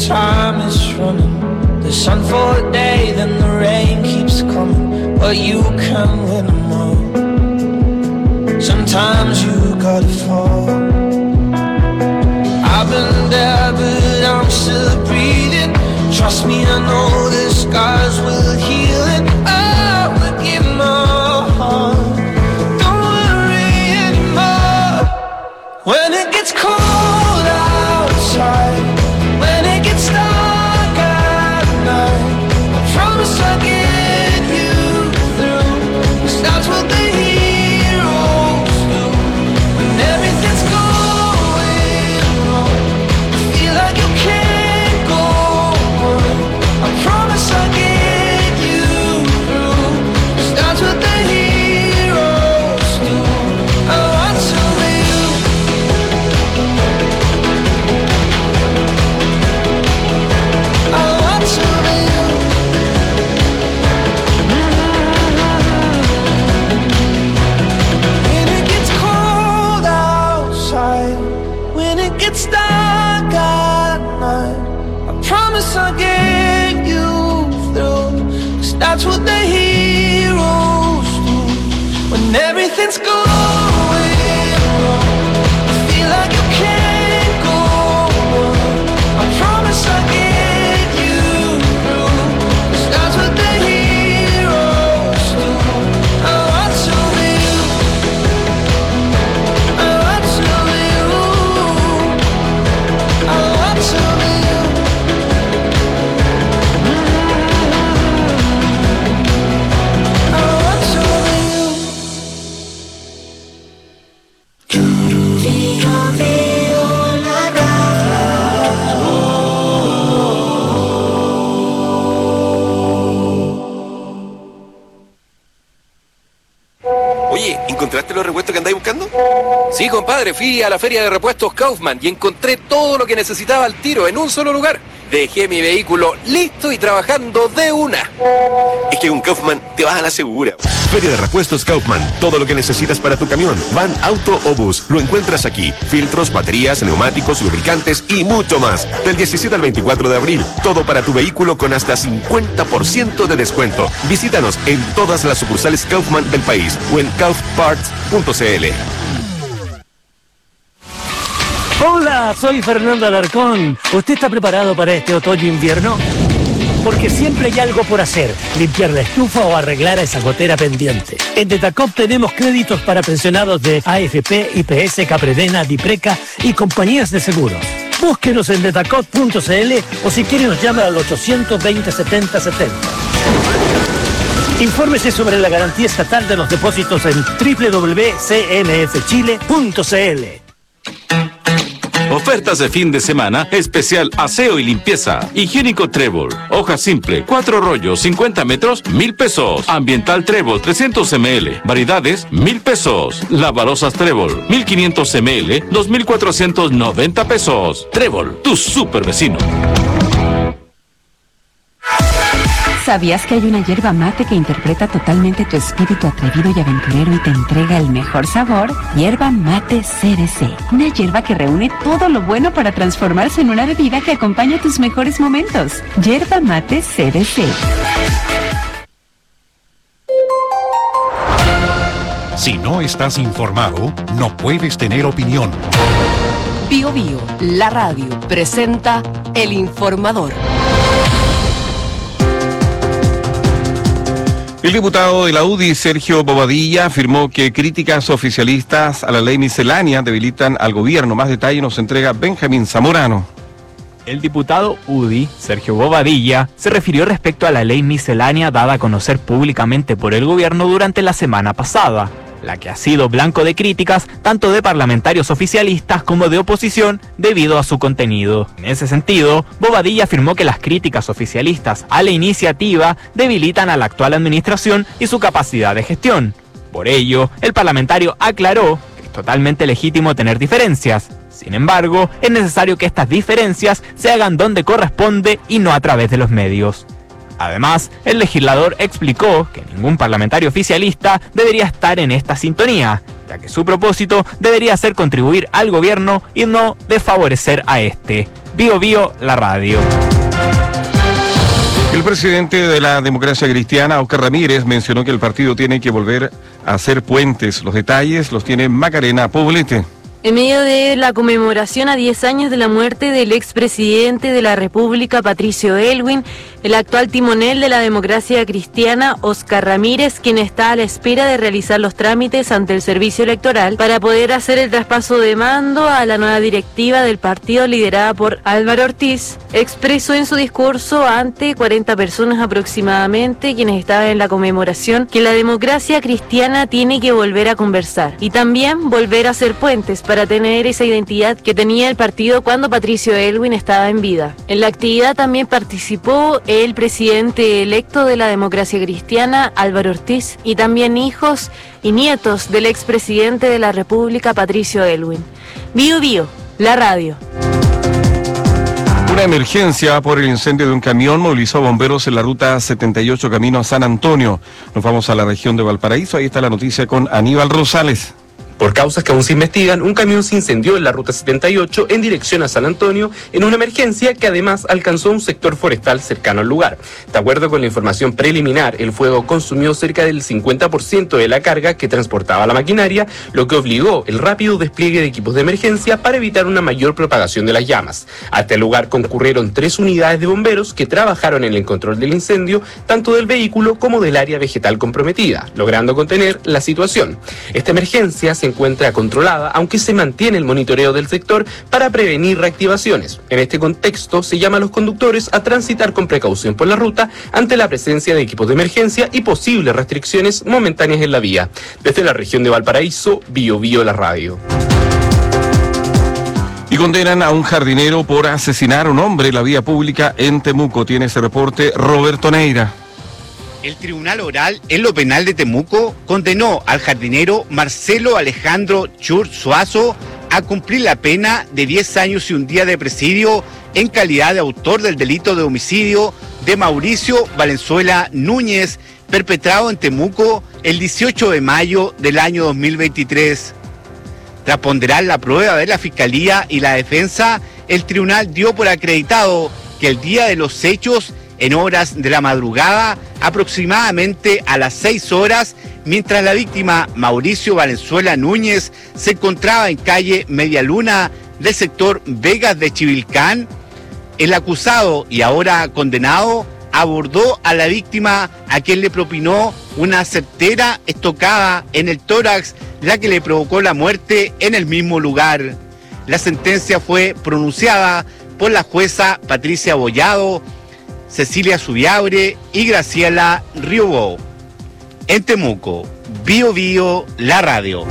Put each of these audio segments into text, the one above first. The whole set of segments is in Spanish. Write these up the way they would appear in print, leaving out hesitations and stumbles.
time is running. The sun for a day, then the rain keeps coming. But you can win them all. Sometimes you gotta fall. I've been there, but I'm still breathing. Trust me, I know the scars will heal it. I will give my heart. Don't worry anymore. When it gets cold outside, when it gets dark at night, I promise I'll get you through. 'Cause that's what the heroes do. When everything's going wrong, you feel like you can't go on. I promise I'll get you through. 'Cause that's what the heroes do. I want to be you. I want to be you. When it gets cold outside, when it gets dark at night, I promise I'll get you through. 'Cause that's what the heroes do. When everything's going wrong, you feel like you can't go on. I promise I'll get you through. 'Cause that's what the heroes do. I want to be you. I want to be you. I want to be you. I want to be you. Oye, ¿encontraste los repuestos que andáis buscando? Sí, compadre, fui a la feria de repuestos Kaufman y encontré todo lo que necesitaba al tiro en un solo lugar. Dejé mi vehículo listo y trabajando de una. Es que con Kaufman te vas a la segura. Feria de repuestos Kaufman. Todo lo que necesitas para tu camión, van, auto o bus, lo encuentras aquí. Filtros, baterías, neumáticos, lubricantes y mucho más. Del 17 al 24 de abril. Todo para tu vehículo con hasta 50% de descuento. Visítanos en todas las sucursales Kaufman del país o en kaufparts.cl. Hola, soy Fernando Alarcón. ¿Usted está preparado para este otoño-invierno? Porque siempre hay algo por hacer, limpiar la estufa o arreglar a esa gotera pendiente. En Detacop tenemos créditos para pensionados de AFP, IPS, Capredena, Dipreca y compañías de seguros. Búsquenos en detacop.cl o si quiere nos llama al 820 70 70. Infórmese sobre la garantía estatal de los depósitos en www.cnfchile.cl. Ofertas de fin de semana, especial aseo y limpieza. Higiénico Trébol, hoja simple, 4 rollos, 50 metros, 1,000 pesos. Ambiental Trébol, 300 ml, variedades, 1,000 pesos. Lavarosas Trébol, 1,500 ml, 2,490 pesos. Trébol, tu super vecino. ¿Sabías que hay una yerba mate que interpreta totalmente tu espíritu atrevido y aventurero y te entrega el mejor sabor? Yerba mate CDC. Una yerba que reúne todo lo bueno para transformarse en una bebida que acompaña tus mejores momentos. Yerba mate CDC. Si no estás informado, no puedes tener opinión. Bio Bio, la radio, presenta El Informador. El diputado de la UDI, Sergio Bobadilla, afirmó que críticas oficialistas a la ley miscelánea debilitan al gobierno. Más detalle nos entrega Benjamín Zamorano. El diputado UDI, Sergio Bobadilla, se refirió respecto a la ley miscelánea dada a conocer públicamente por el gobierno durante la semana pasada, la que ha sido blanco de críticas tanto de parlamentarios oficialistas como de oposición debido a su contenido. En ese sentido, Bobadilla afirmó que las críticas oficialistas a la iniciativa debilitan a la actual administración y su capacidad de gestión. Por ello, el parlamentario aclaró que es totalmente legítimo tener diferencias. Sin embargo, es necesario que estas diferencias se hagan donde corresponde y no a través de los medios. Además, el legislador explicó que ningún parlamentario oficialista debería estar en esta sintonía ya que su propósito debería ser contribuir al gobierno y no desfavorecer a este. Bio Bio, la radio. El presidente de la Democracia Cristiana, Óscar Ramírez, mencionó que el partido tiene que volver a hacer puentes. Los detalles los tiene Macarena Poblete. En medio de la conmemoración a 10 años de la muerte del expresidente de la República, Patricio Aylwin, el actual timonel de la Democracia Cristiana, Óscar Ramírez, quien está a la espera de realizar los trámites ante el servicio electoral para poder hacer el traspaso de mando a la nueva directiva del partido liderada por Álvaro Ortiz, expresó en su discurso ante 40 personas aproximadamente, quienes estaban en la conmemoración, que la Democracia Cristiana tiene que volver a conversar y también volver a hacer puentes para tener esa identidad que tenía el partido cuando Patricio Aylwin estaba en vida. En la actividad también participó el presidente electo de la Democracia Cristiana, Álvaro Ortiz, y también hijos y nietos del expresidente de la República, Patricio Aylwin. Bio Bio, la radio. Una emergencia por el incendio de un camión movilizó a bomberos en la ruta 78 camino a San Antonio. Nos vamos a la región de Valparaíso, ahí está la noticia con Aníbal Rosales. Por causas que aún se investigan, un camión se incendió en la ruta 78 en dirección a San Antonio en una emergencia que además alcanzó un sector forestal cercano al lugar. De acuerdo con la información preliminar, el fuego consumió cerca del 50% de la carga que transportaba la maquinaria, lo que obligó el rápido despliegue de equipos de emergencia para evitar una mayor propagación de las llamas. Hasta el lugar concurrieron 3 unidades de bomberos que trabajaron en el control del incendio, tanto del vehículo como del área vegetal comprometida, logrando contener la situación. Esta emergencia se encuentra controlada, aunque se mantiene el monitoreo del sector para prevenir reactivaciones. En este contexto, se llama a los conductores a transitar con precaución por la ruta ante la presencia de equipos de emergencia y posibles restricciones momentáneas en la vía. Desde la región de Valparaíso, Bio Bio, la radio. Y condenan a un jardinero por asesinar a un hombre en la vía pública en Temuco. Tiene ese reporte Roberto Neira. El Tribunal Oral en lo Penal de Temuco condenó al jardinero Marcelo Alejandro Chur Suazo a cumplir la pena de 10 años y un día de presidio en calidad de autor del delito de homicidio de Mauricio Valenzuela Núñez, perpetrado en Temuco el 18 de mayo del año 2023. Tras ponderar la prueba de la Fiscalía y la defensa, el tribunal dio por acreditado que el día de los hechos, en horas de la madrugada, aproximadamente a las 6 horas, mientras la víctima Mauricio Valenzuela Núñez se encontraba en calle Media Luna del sector Vegas de Chivilcán, el acusado y ahora condenado abordó a la víctima, a quien le propinó una certera estocada en el tórax, la que le provocó la muerte en el mismo lugar. La sentencia fue pronunciada por la jueza Patricia Bollado, Cecilia Subiabre y Graciela Riobó. En Temuco, Bio Bio, la radio.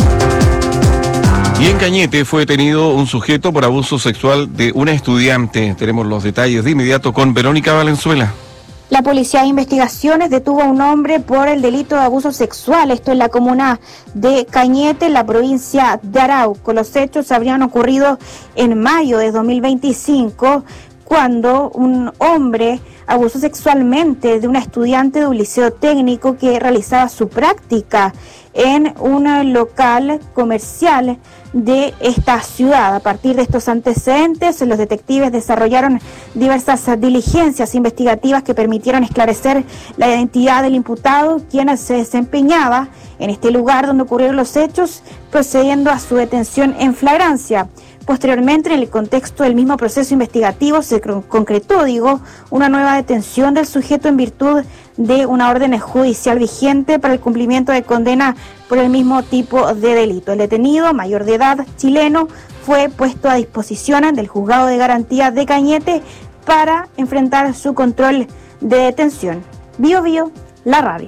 Y en Cañete fue detenido un sujeto por abuso sexual de una estudiante. Tenemos los detalles de inmediato con Verónica Valenzuela. La Policía de Investigaciones detuvo a un hombre por el delito de abuso sexual, esto en la comuna de Cañete, en la provincia de Arauco. Los hechos habrían ocurrido en mayo de 2025, cuando un hombre abusó sexualmente de una estudiante de un liceo técnico que realizaba su práctica en un local comercial de esta ciudad. A partir de estos antecedentes, los detectives desarrollaron diversas diligencias investigativas que permitieron esclarecer la identidad del imputado, quien se desempeñaba en este lugar donde ocurrieron los hechos, procediendo a su detención en flagrancia. Posteriormente, en el contexto del mismo proceso investigativo, se concretó, una nueva detención del sujeto en virtud de una orden judicial vigente para el cumplimiento de condena por el mismo tipo de delito. El detenido, mayor de edad, chileno, fue puesto a disposición del Juzgado de Garantía de Cañete para enfrentar su control de detención. Bio Bio, la radio.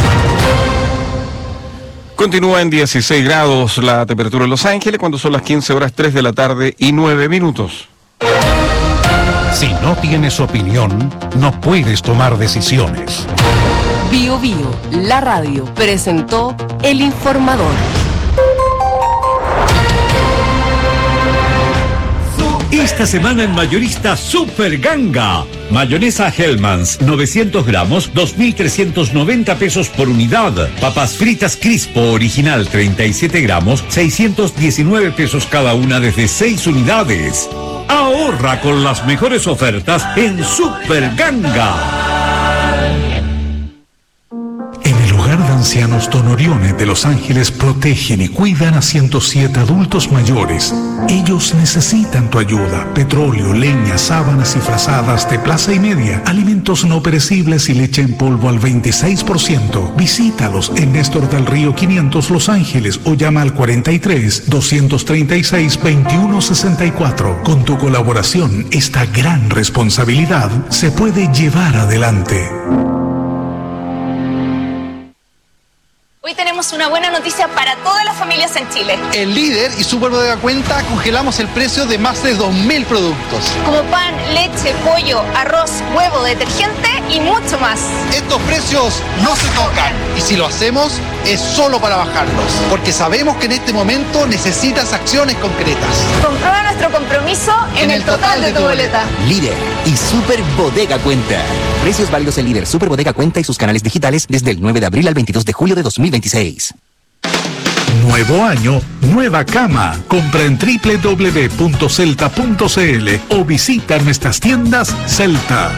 Continúa en 16 grados la temperatura en Los Ángeles cuando son las 15 horas 3 de la tarde y 9 minutos. Si no tienes opinión, no puedes tomar decisiones. Bio Bio, la radio, presentó El Informador. Esta semana en Mayorista Super Ganga. Mayonesa Hellmann's, 900 gramos, 2.390 pesos por unidad. Papas fritas Crispo original, 37 gramos, 619 pesos cada una desde 6 unidades. Ahorra con las mejores ofertas en Super Ganga. En el hogar de ancianos Don Orione de Los Ángeles protegen y cuidan a 107 adultos mayores. Ellos necesitan tu ayuda. Petróleo, leña, sábanas y frazadas de plaza y media, alimentos no perecibles y leche en polvo al 26%. Visítalos en Néstor del Río 500 Los Ángeles o llama al 43-236-2164. Con tu colaboración, esta gran responsabilidad se puede llevar adelante. Hoy tenemos una buena noticia para todas las familias en Chile. En Líder y Super Bodega Cuenta congelamos el precio de más de 2.000 productos. Como pan, leche, pollo, arroz, huevo, detergente y mucho más. Estos precios no se tocan y si lo hacemos es solo para bajarlos, porque sabemos que en este momento necesitas acciones concretas. Comprueba nuestro compromiso en el total de tu boleta. Líder y Super Bodega Cuenta. Precios válidos en Líder, Super Bodega Cuenta y sus canales digitales desde el 9 de abril al 22 de julio de 2026. Nuevo año, nueva cama. Compra en www.celta.cl o visita nuestras tiendas Celta.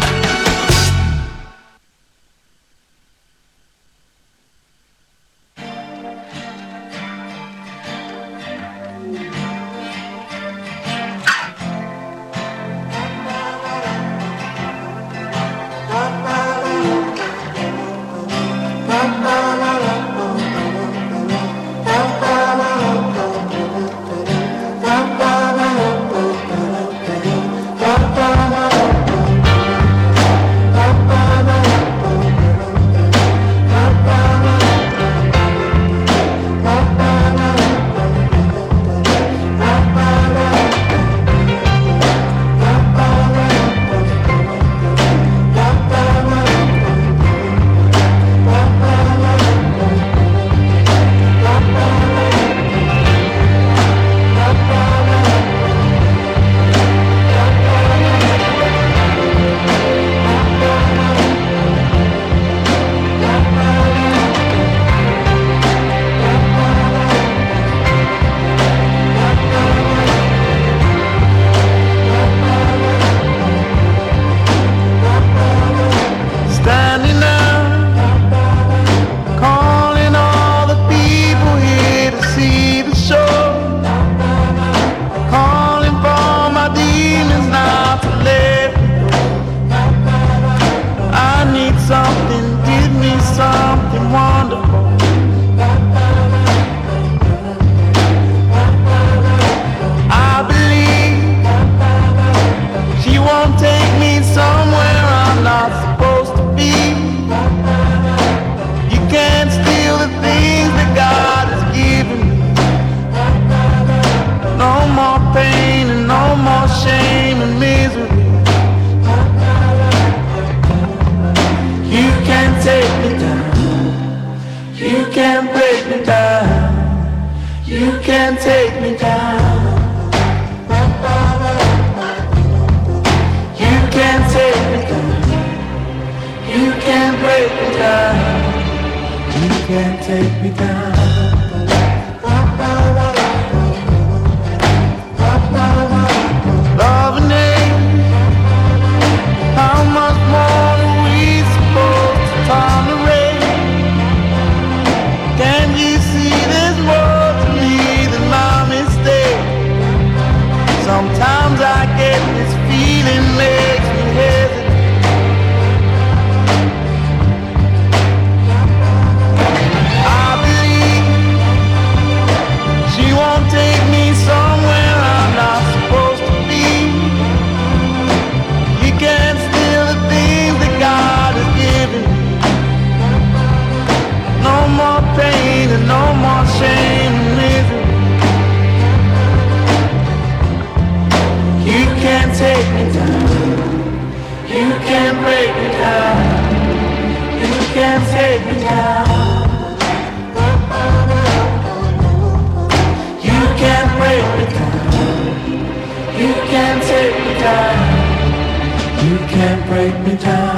You can't take me down. You can't break me down.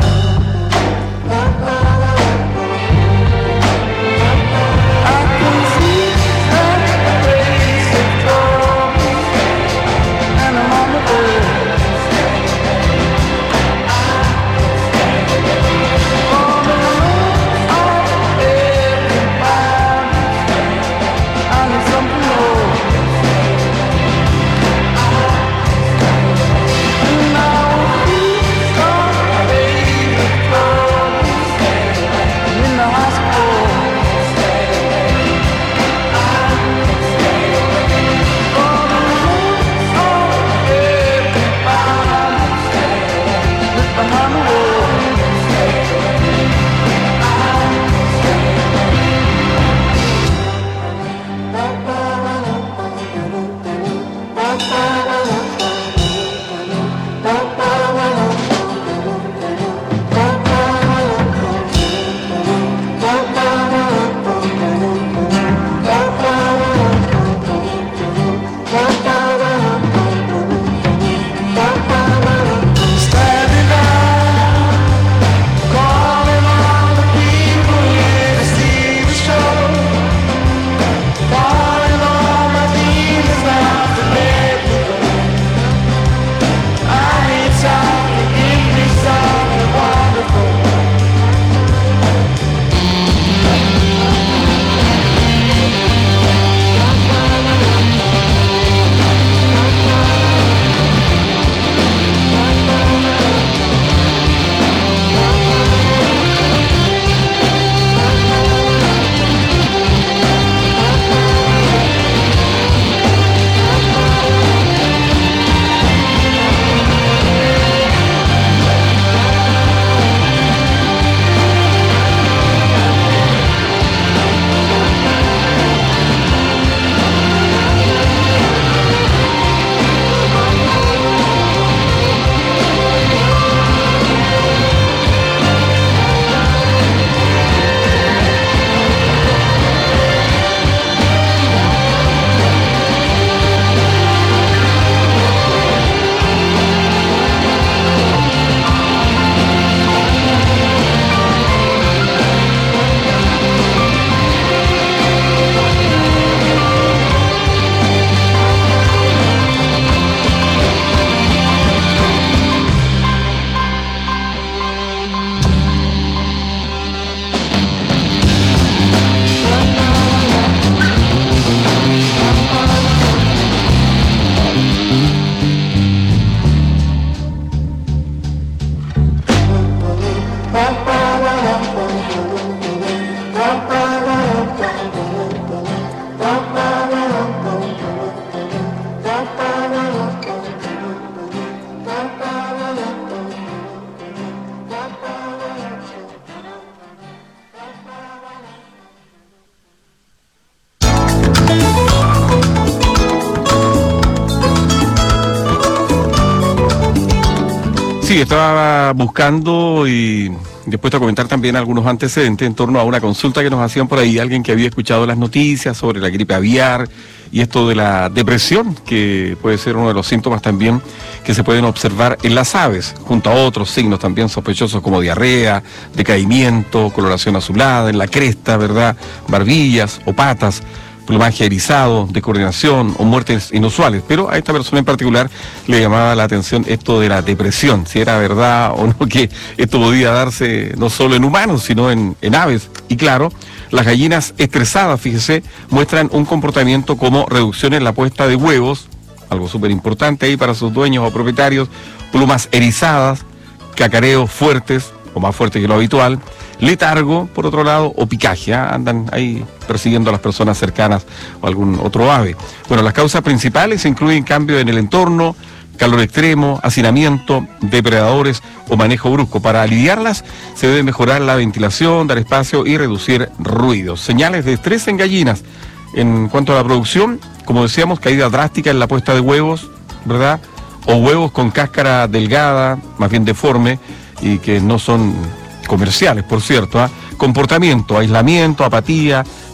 Sí, estaba buscando y dispuesto a comentar también algunos antecedentes en torno a una consulta que nos hacían por ahí, alguien que había escuchado las noticias sobre la gripe aviar y esto de la depresión, que puede ser uno de los síntomas también que se pueden observar en las aves, junto a otros signos también sospechosos como diarrea, decaimiento, coloración azulada en la cresta, ¿verdad? Barbillas o patas, plumaje erizado, descoordinación o muertes inusuales. Pero a esta persona en particular le llamaba la atención esto de la depresión, si era verdad o no que esto podía darse no solo en humanos, sino en aves. Y claro, las gallinas estresadas, fíjese, muestran un comportamiento como reducción en la puesta de huevos, algo súper importante ahí para sus dueños o propietarios, plumas erizadas, cacareos fuertes o más fuertes que lo habitual, letargo, por otro lado, o picaje, andan ahí persiguiendo a las personas cercanas o algún otro ave. Bueno, las causas principales incluyen cambio en el entorno, calor extremo, hacinamiento, depredadores o manejo brusco. Para aliviarlas se debe mejorar la ventilación, dar espacio y reducir ruidos. Señales de estrés en gallinas. En cuanto a la producción, como decíamos, caída drástica en la puesta de huevos, ¿verdad? O huevos con cáscara delgada, más bien deforme, y que no son comerciales, por cierto. Comportamiento, aislamiento, apatía,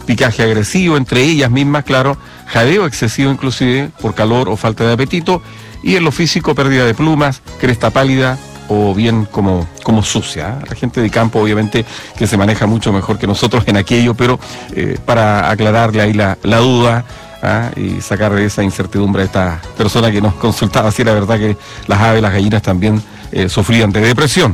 picaje agresivo entre ellas mismas, claro, jadeo excesivo inclusive por calor o falta de apetito, y en lo físico pérdida de plumas, cresta pálida o bien como sucia. La gente de campo obviamente que se maneja mucho mejor que nosotros en aquello, pero para aclararle ahí la duda y sacar esa incertidumbre a esta persona que nos consultaba si era verdad que las aves, las gallinas también sufrían de depresión.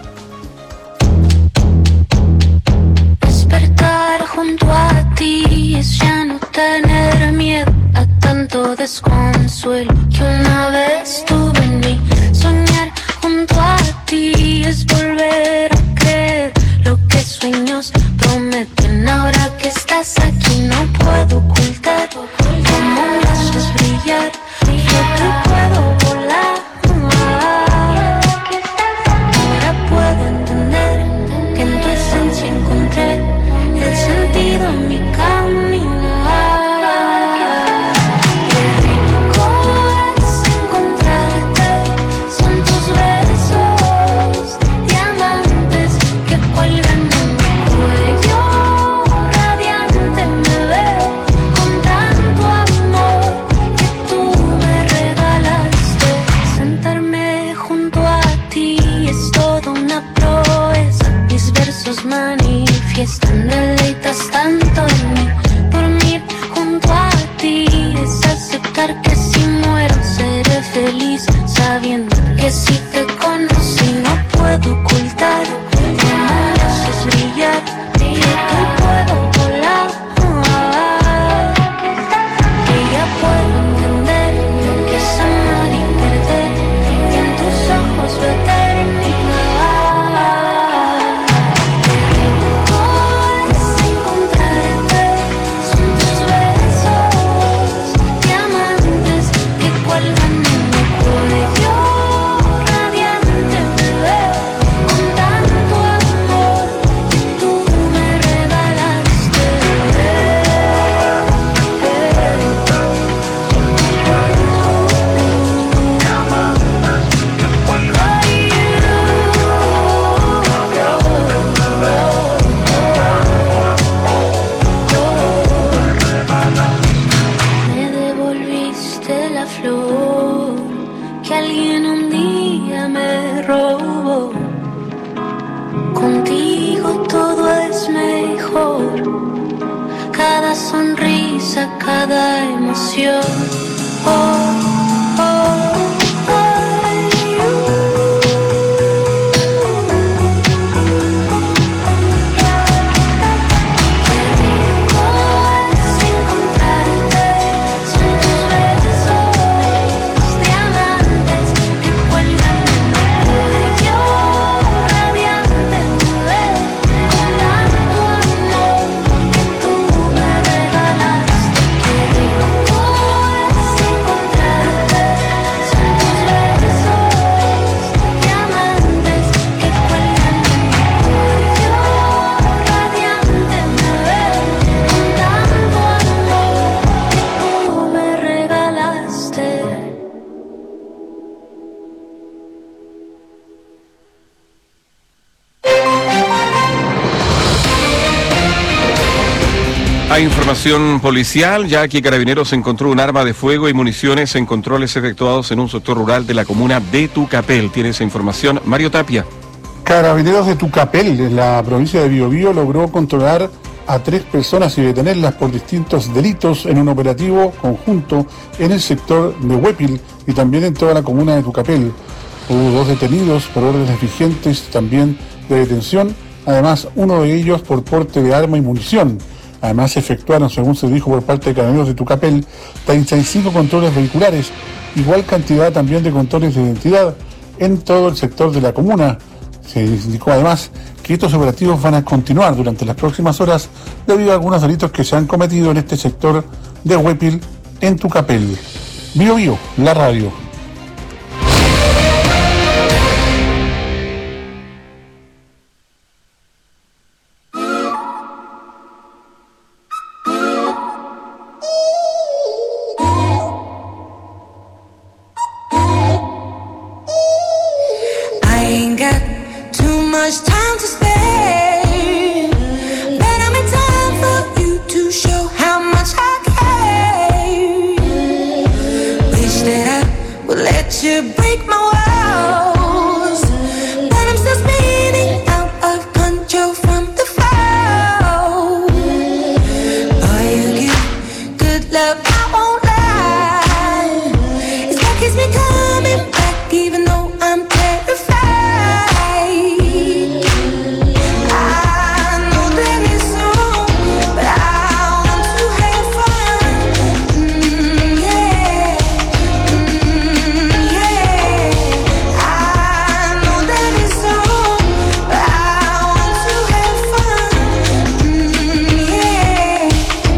Despertar junto a ti es ya no tener miedo a tanto desconsuelo que una vez tuve en mí. Soñar junto a ti es volver a creer lo que sueños prometen. Ahora que estás aquí no puedo ocultar cómo me haces brillar. Yo te puedo volar. Ahora puedo entender que en tu esencia encontré el sentido en mi caminar. Qué rico es encontrarte, son tus besos diamantes que cuelgan en mi cuello radiante. Me veo con tanto amor que tú me regalaste. Sentarme junto a ti es toda una proeza. Mis versos manifiestan, deleitas tanto en mí. Dormir junto a ti es aceptar que si muero seré feliz, sabiendo que si te conocí no puedo ocultar cómo me haces brillar. Y yo puedo volar. Y ya puedo entender que es amar y perder, y en tus ojos veo eternidad. Me devolviste la flor que alguien un día me robó. Contigo todo es mejor, cada sonrisa, cada emoción. Hay información policial, ya que Carabineros encontró un arma de fuego y municiones en controles efectuados en un sector rural de la comuna de Tucapel. Tiene esa información Mario Tapia. Carabineros de Tucapel, en la provincia de Biobío, logró controlar a 3 personas y detenerlas por distintos delitos en un operativo conjunto en el sector de Huépil y también en toda la comuna de Tucapel. Hubo 2 detenidos por órdenes vigentes también de detención, además uno de ellos por porte de arma y munición. Además se efectuaron, según se dijo por parte de Carabineros de Tucapel, 35 controles vehiculares, igual cantidad también de controles de identidad en todo el sector de la comuna. Se indicó además que estos operativos van a continuar durante las próximas horas debido a algunos delitos que se han cometido en este sector de Huépil en Tucapel. Biobío, la radio. Much time to spare, but I'm in time for you to will let you break my walls. But I'm still spinning out of control from the fall. Boy, you give good love, I won't lie. It's like it's been coming back even though I'm terrified. I know that it's wrong, but I want to have fun. Yeah, yeah. I know that it's wrong, but I want to have fun. Yeah,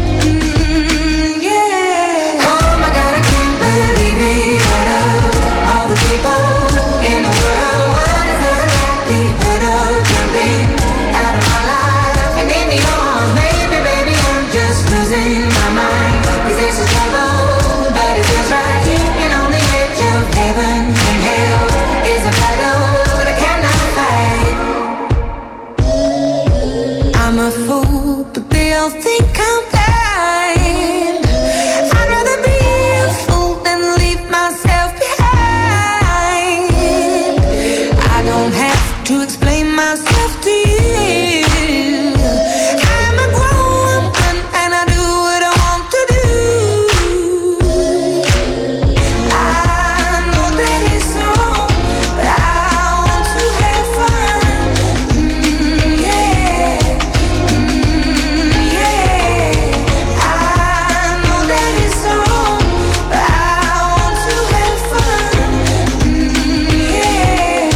yeah. Oh my God, I can't believe it. All the people in the world, what is exactly that of jumping out of my life and into your arms, baby, baby, I'm just losing my mind. 'Cause this is trouble, but it feels right. And on the edge of heaven and hell is a battle that I cannot fight. I'm a fool, but they all think I'm blind. I'd rather be a fool than leave myself behind. I don't have to explain myself to you. I'm a grown woman and I do what I want to do. I know that it's wrong, but I want to have fun. Yeah, yeah. I know that it's wrong, but I want to have fun. Yeah,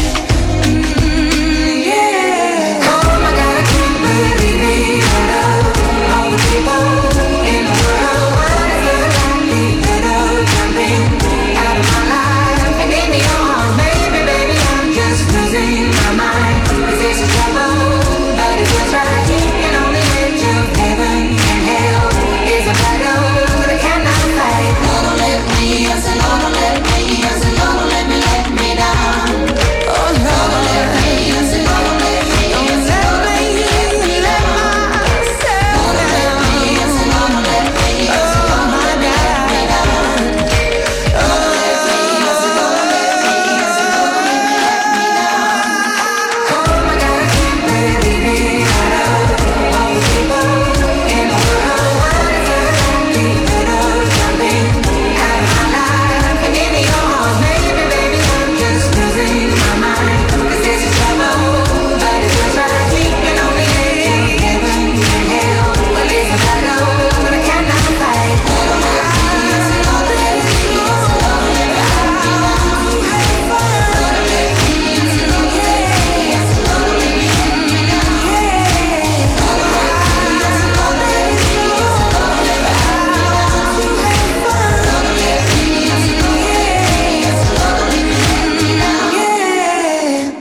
yeah. Oh my God, I can't believe it. All the people in the world, what is exactly that of jumping out of my life and into your arms, baby, baby, I'm just losing my mind. 'Cause this is trouble, but it feels right. And on the edge of heaven and hell is a battle that I cannot fight. No, don't let me, I said no, don't let me, I said no, don't let me down. Oh no, don't let me, I said no, don't let me, I said no, don't let me let myself down. No, don't let me, I said no, don't let me, I said no, don't let me down. Oh, don't let me, I said no, don't let me, I said no, don't let me down. Oh my God, I can't believe it. All the people in the world, what is exactly that of jumping out of my life and into your arms, baby, baby, I'm just losing my mind. 'Cause this is trouble, but it feels right. And on the edge of heaven and hell, well, it's a battle that I cannot fight. Oh my God, I said no, don't let me, I said no, don't let me, I want to have fun. Don't let me, I said no, don't let me, I said no, don't let me down. Yeah. Oh my God, I said no, don't let me, I said no, don't let me, I want to have fun. Don't let me, I said no, yeah, I said no, don't let me down. Yeah.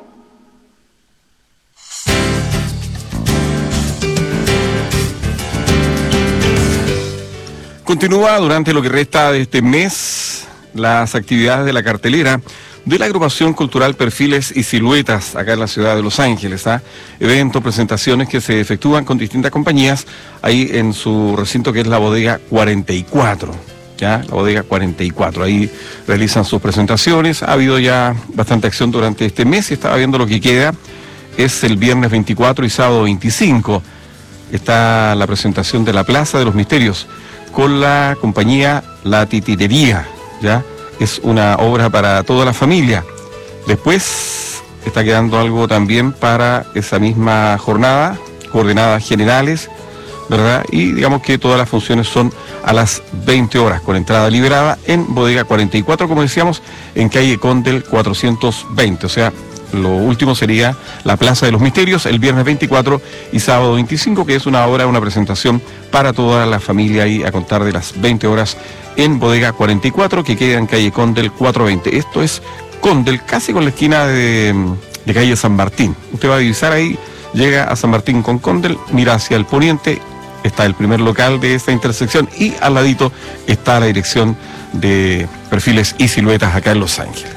Continúa durante lo que resta de este mes las actividades de la cartelera de la agrupación cultural Perfiles y Siluetas acá en la ciudad de Los Ángeles. Eventos, presentaciones que se efectúan con distintas compañías ahí en su recinto que es la Bodega 44. ¿Ya? La Bodega 44, ahí realizan sus presentaciones. Ha habido ya bastante acción durante este mes y estaba viendo lo que queda. Es el viernes 24 y sábado 25. Está la presentación de la Plaza de los Misterios con la compañía La Titirería, ¿ya? Es una obra para toda la familia. Después está quedando algo también para esa misma jornada, coordenadas generales, ¿verdad? Y digamos que todas las funciones son a las 20 horas, con entrada liberada en Bodega 44, como decíamos, en calle Condel 420, o sea, lo último sería la Plaza de los Misterios, el viernes 24 y sábado 25, que es una obra, una presentación para toda la familia ahí a contar de las 20 horas en Bodega 44, que queda en calle Condel 420. Esto es Condel, casi con la esquina de calle San Martín. Usted va a divisar ahí, llega a San Martín con Condel, mira hacia el poniente, está el primer local de esta intersección y al ladito está la dirección de Perfiles y Siluetas acá en Los Ángeles.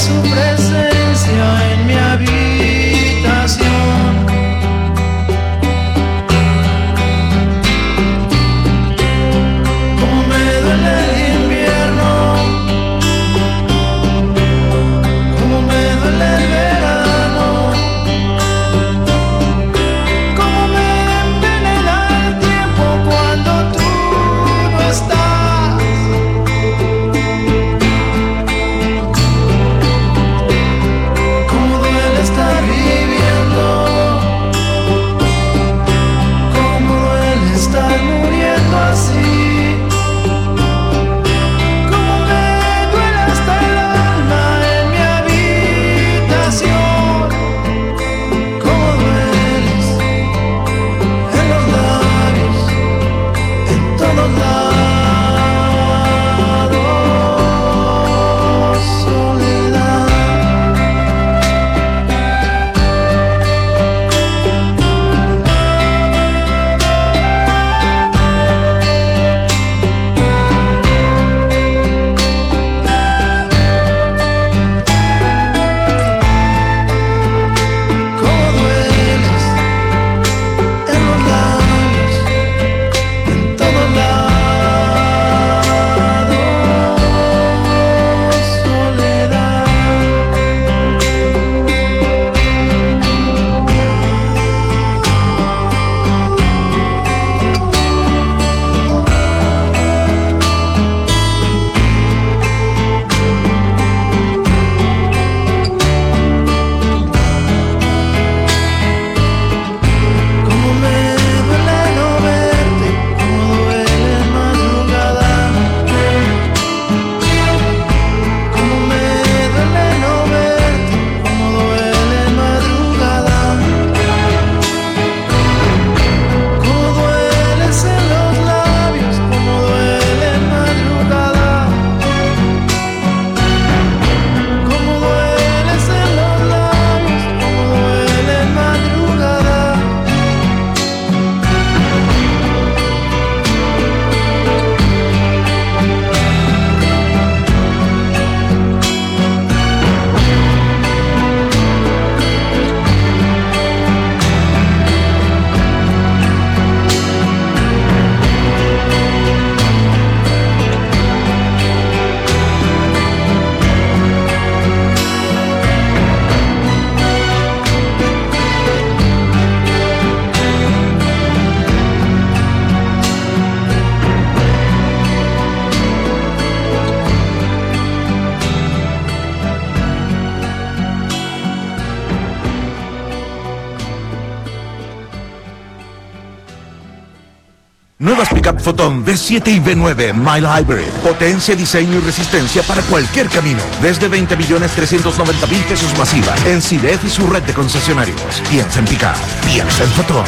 su presencia en mi habitación. Como me duele el invierno, como me duele el verano, como me envenena el tiempo cuando tú no estás. Como duele estar viviendo, como duele estar muriendo así. Como me duele hasta el alma en mi habitación. Como dueles en los labios, en todos lados, soledad. Como dueles en los labios, en todos lados, soledad. Como me duele no verte, como duele en madrugada. Como me duele no verte, como duele en madrugada. Como dueles en los labios, como duele en madrugada. Como dueles en los labios, como duele en madrugada. Nuevas Pickup Photon V7 y V9 Mile Hybrid. Potencia, diseño y resistencia para cualquier camino. Desde 20.390.000 pesos masiva en CIDEF y su red de concesionarios. Piensa en Pickup. Piensa en Photon.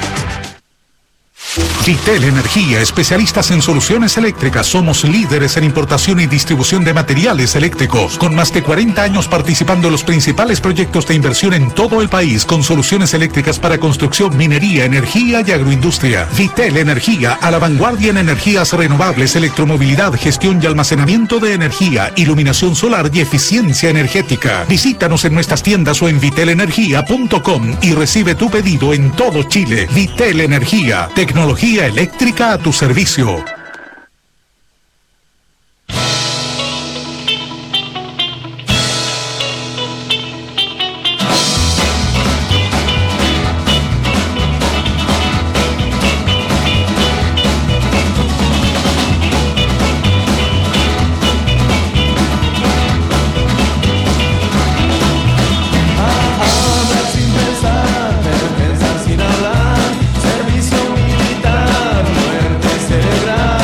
Vitel Energía, especialistas en soluciones eléctricas. Somos líderes en importación y distribución de materiales eléctricos, con más de 40 años participando en los principales proyectos de inversión en todo el país, con soluciones eléctricas para construcción, minería, energía y agroindustria. Vitel Energía, a la vanguardia en energías renovables, electromovilidad, gestión y almacenamiento de energía, iluminación solar y eficiencia energética. Visítanos en nuestras tiendas o en vitelenergia.com y recibe tu pedido en todo Chile. Vitel Energía, tecnología eléctrica a tu servicio. Pensar sin hablar, servicio militar, muerte cerebral.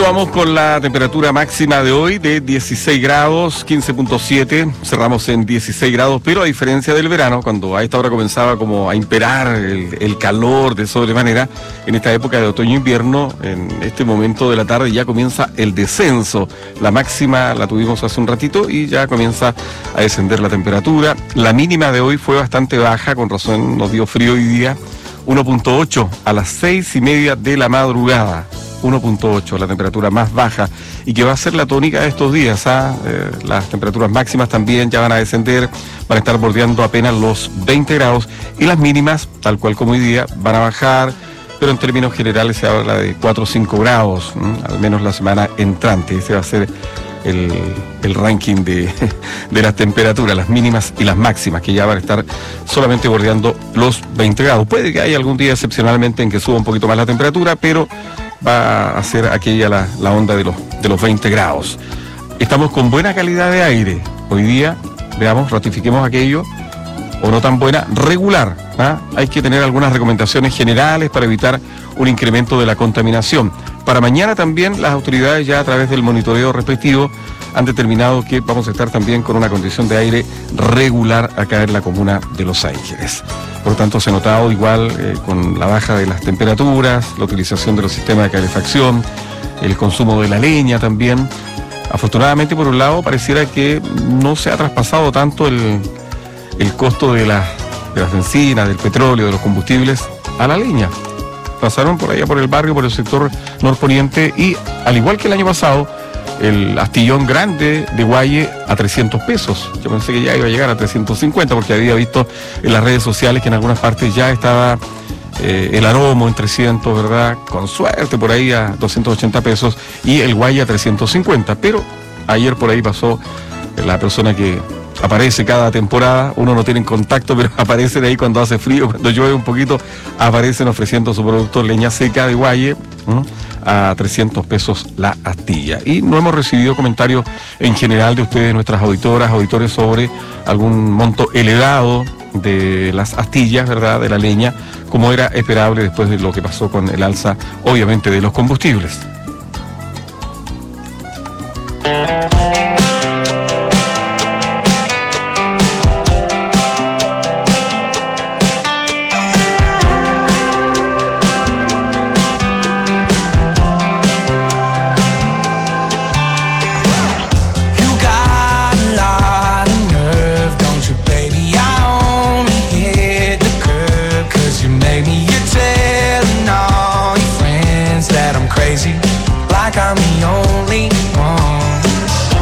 vamos con la temperatura máxima de hoy de 16 grados, 15.7, cerramos en 16 grados, pero a diferencia del verano, cuando a esta hora comenzaba como a imperar el calor de sobremanera, en esta época de otoño-invierno, en este momento de la tarde ya comienza el descenso. La máxima la tuvimos hace un ratito y ya comienza a descender la temperatura. La mínima de hoy fue bastante baja, con razón nos dio frío hoy día, 1.8 a las 6:30 de la madrugada. 1.8, la temperatura más baja y que va a ser la tónica de estos días. Las temperaturas máximas también ya van a descender, van a estar bordeando apenas los 20 grados y las mínimas, tal cual como hoy día, van a bajar, pero en términos generales se habla de 4 o 5 grados, al menos la semana entrante. Ese va a ser el ranking de las temperaturas, las mínimas y las máximas, que ya van a estar solamente bordeando los 20 grados. Puede que haya algún día excepcionalmente en que suba un poquito más la temperatura, pero va a ser aquella la onda de los 20 grados. Estamos con buena calidad de aire. Hoy día, veamos, ratifiquemos aquello, o no tan buena, regular. Hay que tener algunas recomendaciones generales para evitar un incremento de la contaminación. Para mañana también las autoridades ya a través del monitoreo respectivo han determinado que vamos a estar también con una condición de aire regular acá en la comuna de Los Ángeles. Por lo tanto, se ha notado igual con la baja de las temperaturas, la utilización de los sistemas de calefacción, el consumo de la leña también. Afortunadamente, por un lado, pareciera que no se ha traspasado tanto el costo de las bencinas, del petróleo, de los combustibles a la leña. Pasaron por allá por el barrio, por el sector norponiente y, al igual que el año pasado, el astillón grande de Guaye a 300 pesos. Yo pensé que ya iba a llegar a 350 porque había visto en las redes sociales que en algunas partes ya estaba el aromo en 300, ¿verdad? Con suerte por ahí a 280 pesos y el Guaye a 350. Pero ayer por ahí pasó la persona que aparece cada temporada, uno no tiene contacto, pero aparecen ahí cuando hace frío, cuando llueve un poquito, aparecen ofreciendo su producto leña seca de Guaye a 300 pesos la astilla. Y no hemos recibido comentarios en general de ustedes, nuestras auditoras, auditores, sobre algún monto elevado de las astillas, ¿verdad?, de la leña, como era esperable después de lo que pasó con el alza, obviamente, de los combustibles. I'm the only one.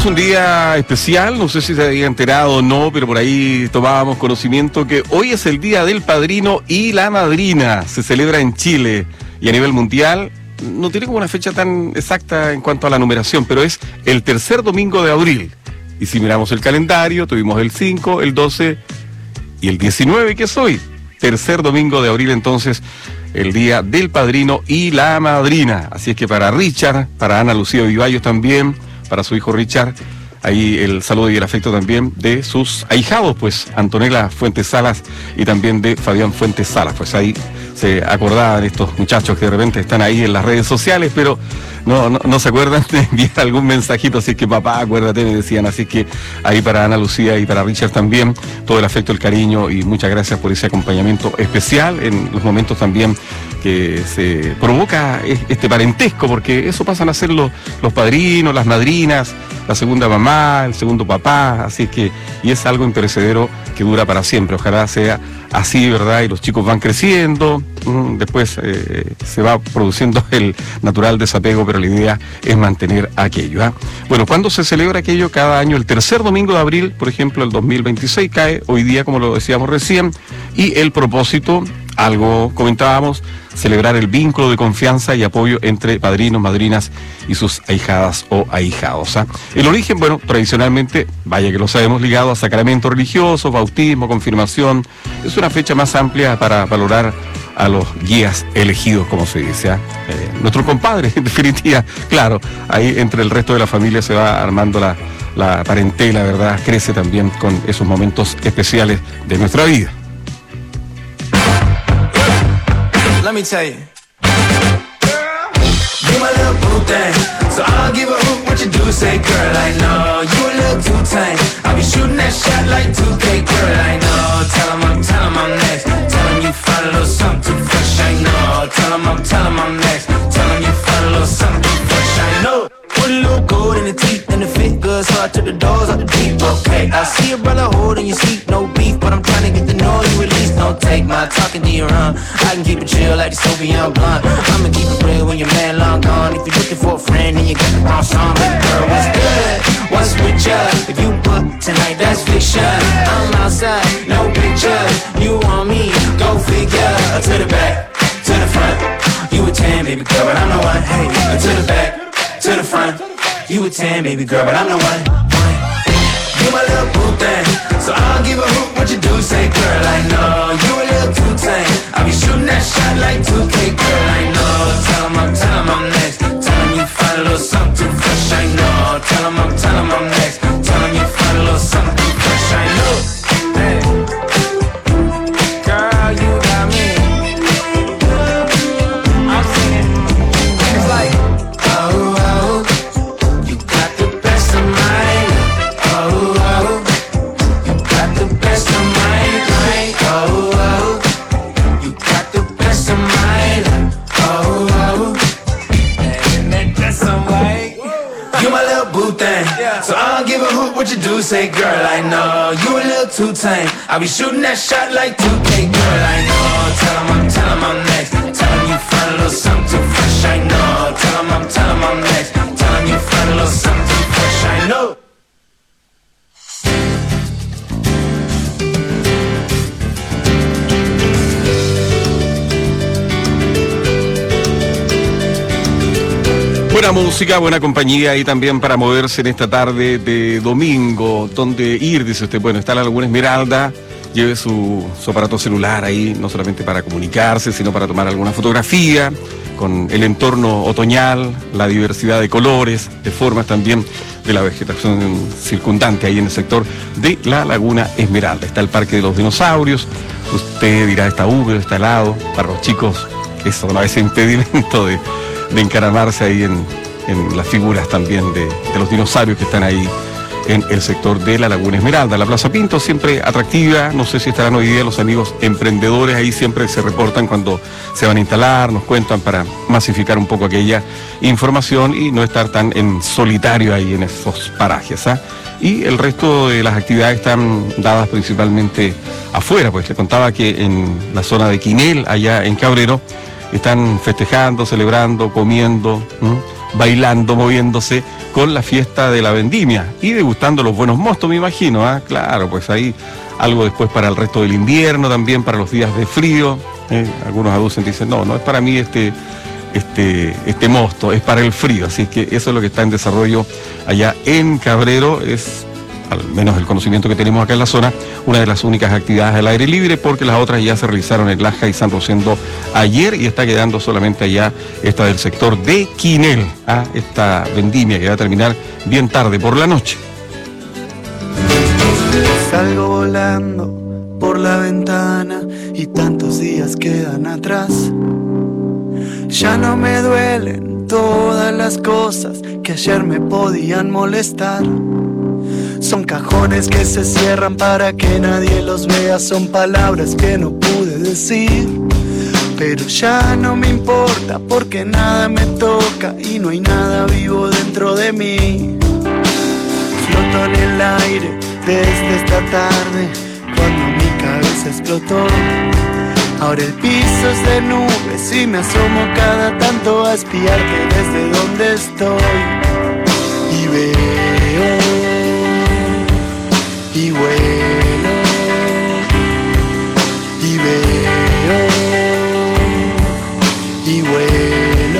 es un día especial, no sé si se había enterado o no, pero por ahí tomábamos conocimiento que hoy es el día del padrino y la madrina. Se celebra en Chile y a nivel mundial. No tiene como una fecha tan exacta en cuanto a la numeración, pero es el tercer domingo de abril. Y si miramos el calendario, tuvimos el 5, el 12 y el 19, que es hoy. Tercer domingo de abril, entonces, el día del padrino y la madrina. Así es que para Richard, para Ana Lucía Vivallos también, para su hijo Richard, ahí el saludo y el afecto también de sus ahijados, pues Antonella Fuentes Salas y también de Fabián Fuentes Salas. Pues ahí se acordaban estos muchachos que de repente están ahí en las redes sociales, pero no se acuerdan de enviar algún mensajito, así que papá, acuérdate, me decían. Así que ahí para Ana Lucía y para Richard también, todo el afecto, el cariño y muchas gracias por ese acompañamiento especial en los momentos también que se provoca este parentesco, porque eso pasan a ser los padrinos, las madrinas, la segunda mamá, el segundo papá, así que, y es algo imperecedero que dura para siempre. Ojalá sea así, ¿verdad? Y los chicos van creciendo, después se va produciendo el natural desapego, pero la idea es mantener aquello. Bueno, ¿cuándo se celebra aquello? Cada año, el tercer domingo de abril, por ejemplo, el 2026 cae hoy día, como lo decíamos recién, y el propósito, algo comentábamos, celebrar el vínculo de confianza y apoyo entre padrinos, madrinas y sus ahijadas o ahijados. El origen, bueno, tradicionalmente, vaya que lo sabemos, ligado a sacramentos religiosos, bautismo, confirmación. Es una fecha más amplia para valorar a los guías elegidos, como se dice. Nuestro compadre, en definitiva, claro, ahí entre el resto de la familia se va armando la parentela, ¿verdad? Crece también con esos momentos especiales de nuestra vida. Let me tell you, you my little boo thing, so I'll give a hoot what you do. Say, girl, I know you a little too tame. I'll be shooting that shot like 2K, girl, I know. Tell 'em I'm next. Tell 'em you find a little something too fresh, I know. Tell 'em I'm next. Tell 'em you find a little something too fresh, I know. Put a little gold in the teeth and the fit good, so I took the doors out the deep. Okay, I see a brother holding your seat, no beef, but I'm trying to get to know you at least. Don't take my talking to your own. I can keep it chill like the Soviet blunt. I'ma keep it real when your man long gone. If you're looking for a friend and you got the wrong song, baby girl, what's good? What's with ya? If you book tonight, that's fiction. I'm outside, no pictures. You want me? Go figure. To the back, to the front. You a 10, baby girl, but I'm the one. Hey, to the back. To the front, you a 10, baby girl, but I'm the one. You my little boo thing, so I'll give a hoot what you do. Say, girl, I know you a little too tame. I'll be shooting that shot like 2K, girl, I know. Tell 'em I'm next. Tell 'em you find a little something too fresh, I know. Tell 'em I'm next. Tell 'em you find a little something too fresh, I know. Hey. Girl, you got me. I'm singing. It's like, oh, oh, you got the best of mine. Oh, oh, you got the best of mine. Oh, oh, you got the best of mine. Oh, oh, and that's some way. You my little boo thing, so I don't give a hoot what you do. Say, girl, I know you a little too tame. I'll be shooting that shot like 2K, girl, I know. Tell 'em I'm next. Tell 'em you find a little something too fresh, I know. Tell 'em I'm next. Tell 'em you find a little something too fresh, I know. Buena música, buena compañía y también para moverse en esta tarde de domingo. ¿Dónde ir? Dice usted. Bueno, está la Laguna Esmeralda. Lleve su aparato celular ahí, no solamente para comunicarse, sino para tomar alguna fotografía con el entorno otoñal, la diversidad de colores, de formas también de la vegetación circundante ahí en el sector de la Laguna Esmeralda. Está el Parque de los Dinosaurios. Usted dirá, está húmedo, está helado. Para los chicos, eso no es impedimento de encaramarse ahí en las figuras también de los dinosaurios que están ahí en el sector de la Laguna Esmeralda. La Plaza Pinto siempre atractiva, no sé si estarán hoy día los amigos emprendedores, ahí siempre se reportan cuando se van a instalar, nos cuentan para masificar un poco aquella información y no estar tan en solitario ahí en esos parajes. Y el resto de las actividades están dadas principalmente afuera, pues le contaba que en la zona de Quinel, allá en Cabrero, están festejando, celebrando, comiendo, bailando, moviéndose con la fiesta de la vendimia y degustando los buenos mostos, me imagino, ¿ah? Claro, pues ahí algo después para el resto del invierno, también para los días de frío. Algunos aducen, dicen, no es para mí este mosto, es para el frío. Así que eso es lo que está en desarrollo allá en Cabrero. Es, al menos el conocimiento que tenemos acá en la zona, una de las únicas actividades al aire libre, porque las otras ya se realizaron en Laja y San Rosendo ayer, y está quedando solamente allá esta del sector de Quinel, esta vendimia que va a terminar bien tarde por la noche. Salgo volando por la ventana y tantos días quedan atrás. Ya no me duelen todas las cosas que ayer me podían molestar. Son cajones que se cierran para que nadie los vea. Son palabras que no pude decir, pero ya no me importa porque nada me toca y no hay nada vivo dentro de mí. Floto en el aire desde esta tarde cuando mi cabeza explotó. Ahora el piso es de nubes y me asomo cada tanto a espiarte desde donde estoy. Y veo y vuelo y veo y vuelo.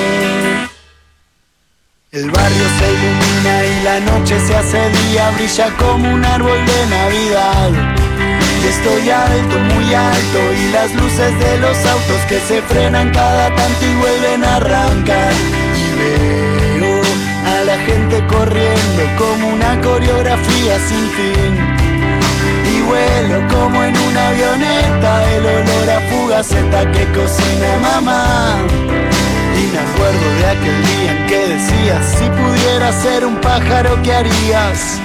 El barrio se ilumina y la noche se hace día, brilla como un árbol de Navidad. Y estoy alto, muy alto, y las luces de los autos que se frenan cada tanto y vuelven a arrancar. Y veo a la gente corriendo como una coreografía sin fin. Y vuelo como en una avioneta, el olor a fugaceta que cocina mamá. Y me acuerdo de aquel día en que decías, si pudieras ser un pájaro, ¿qué harías?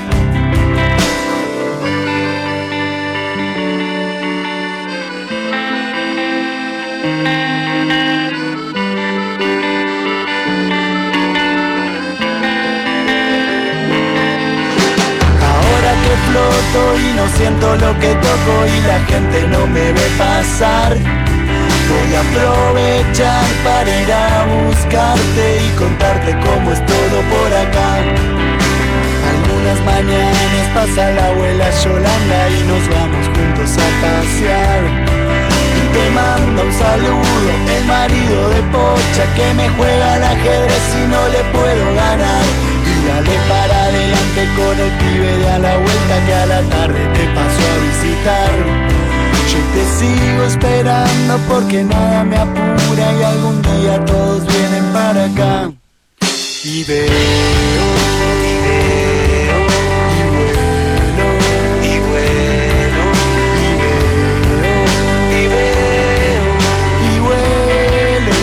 Floto y no siento lo que toco y la gente no me ve pasar. Voy a aprovechar para ir a buscarte y contarte cómo es todo por acá. Algunas mañanas pasa la abuela Yolanda y nos vamos juntos a pasear. Y te manda un saludo el marido de Pocha que me juega al ajedrez y no le puedo ganar. Y dale para adelante con el pibe de a la vuelta que a la tarde te paso a visitar. Yo te sigo esperando porque nada me apura y algún día todos vienen para acá. Y veo, y veo, y vuelo, y vuelo, y veo, y veo, y vuelo.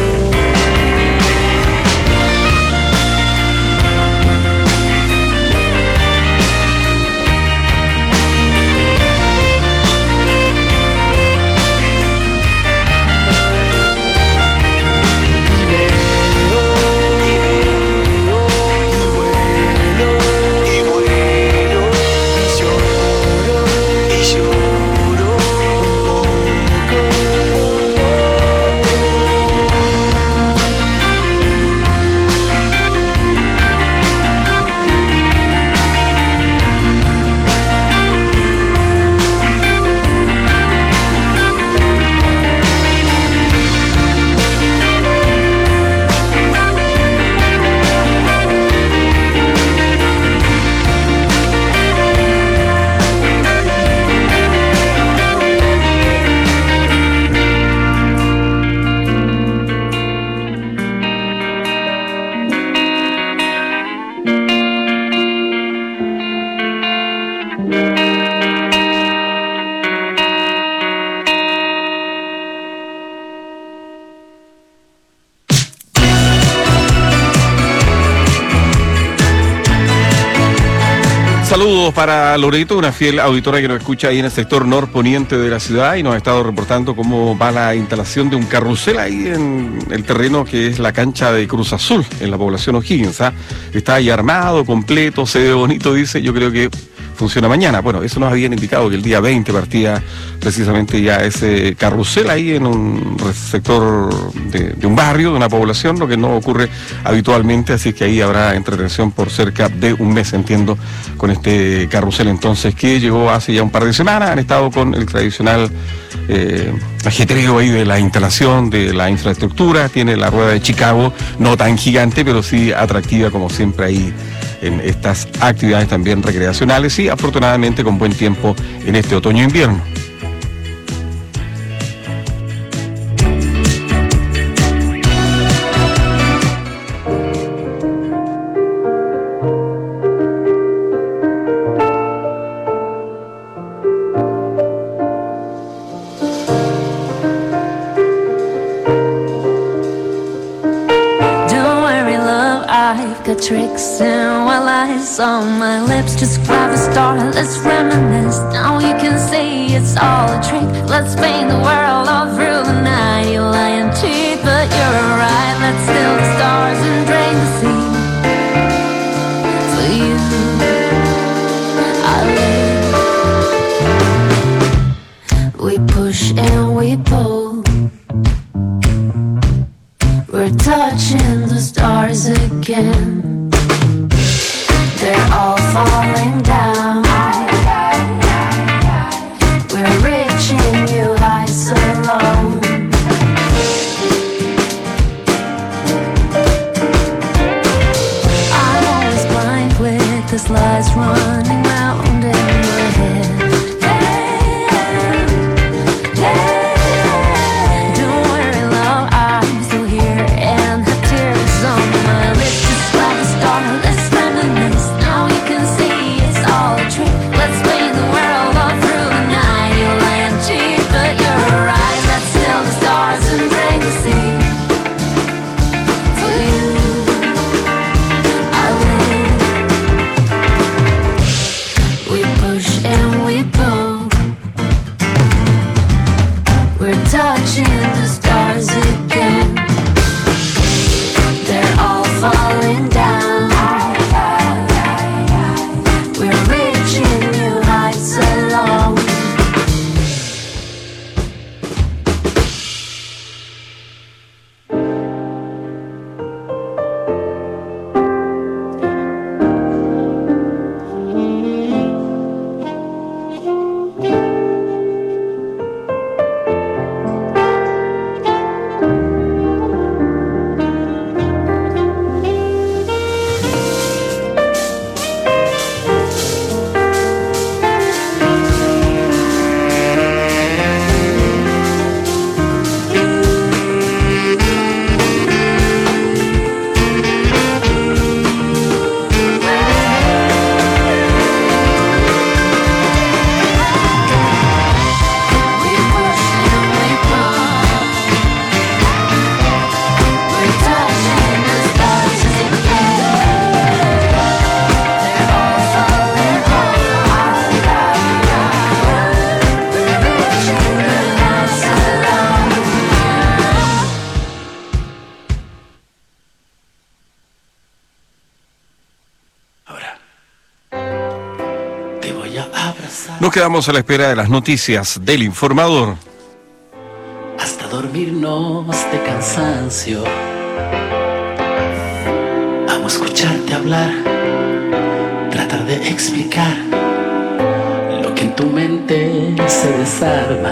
Saludos para Loreto, una fiel auditora que nos escucha ahí en el sector norponiente de la ciudad y nos ha estado reportando cómo va la instalación de un carrusel ahí en el terreno que es la cancha de Cruz Azul, en la población O'Higgins. Está ahí armado, completo, se ve bonito, dice. Yo creo que funciona mañana. Bueno, eso nos habían indicado que el día 20 partía precisamente ya ese carrusel ahí en un sector de un barrio, de una población, lo que no ocurre habitualmente, así que ahí habrá entretención por cerca de un mes, entiendo, con este carrusel entonces, que llegó hace ya un par de semanas. Han estado con el tradicional ajetreo ahí de la instalación, de la infraestructura. Tiene la rueda de Chicago, no tan gigante, pero sí atractiva como siempre ahí en estas actividades también recreacionales, y afortunadamente con buen tiempo en este otoño-invierno. Tricks and while eyes on my lips, just grab a star, let's reminisce. Now you can see it's all a trick. Let's paint the world all through the night. You lying cheap, but you're right. Let's steal the stars and drain the sea. For you, I live. We push and we pull. We're touching the stars again. They're all falling down. We're reaching you heights alone. I'm always blind with this lies running round in my head. Don't worry, love, I'm still here and have tears on my lips. Just grab a star, let's reminisce. Now you can see it's all a trick. Let's paint the world all through the night. You're lying cheap, but you're right. Let's steal the stars and drain the sea. For you, I live. We push and we pull. We're touching the stars again. They're all falling down. We're reaching new heights alone. Nos quedamos a la espera de las noticias del informador. Hasta dormirnos de cansancio. Amo escucharte hablar, tratar de explicar lo que en tu mente se desarma.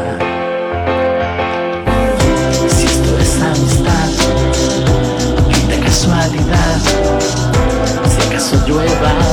Si esto es amistad, de casualidad, si acaso llueva